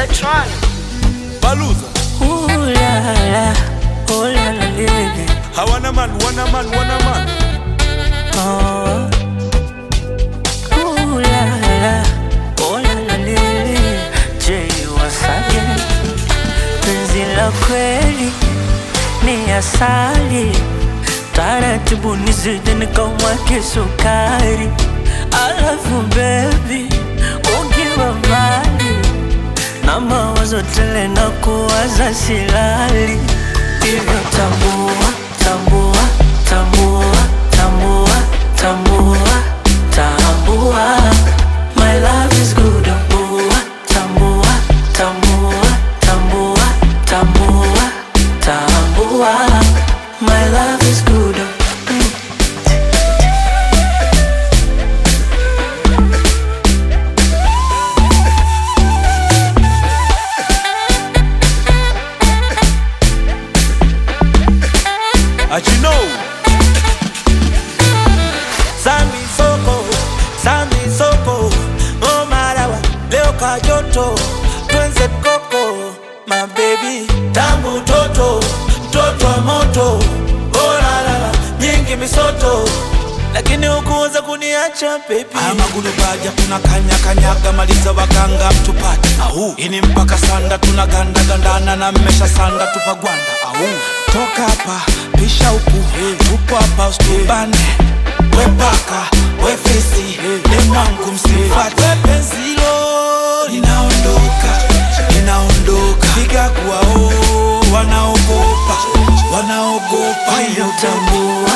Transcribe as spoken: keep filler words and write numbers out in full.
Electronic Baluza. Ooh la la, oh la la lady. Hawana man, wana man, wana man. Oh. Ooh la la, oh la la lady. Jay Wasage. Penzi la kweli ni asali, taratibu nizidi nikamwake sukari. I love you baby, ukiwa mbali na mawazo tele na kuwaza silali. Hivyo tambua, tambua, tambua, tambua, tambua, tambua, my love is good. Tambua, tambua, tambua, tambua, tambua, tambua, my love is good. As you know, Sambi soko, Sambi soko, oh marawa, leo kajoto, twenze koko, my baby, tambu toto, toto wa moto, oh la la, nyingi misoto, lakini ukuweza kuniacha baby. Ama gulubaja tunakanya kanyaga, maliza wakanga mtupati. Ahu, ini mpaka sanda tunaganda gandana na mmesha sanda tupagwanda. Ahu, toka hapa, pisha upu, tupo hapa usitubane. We paka, we fesi, ni mwangu msifati. We penzilo, linaondoka, linaondoka. Figa kuwa oh, wanaogopa, wanaogopa. Tambua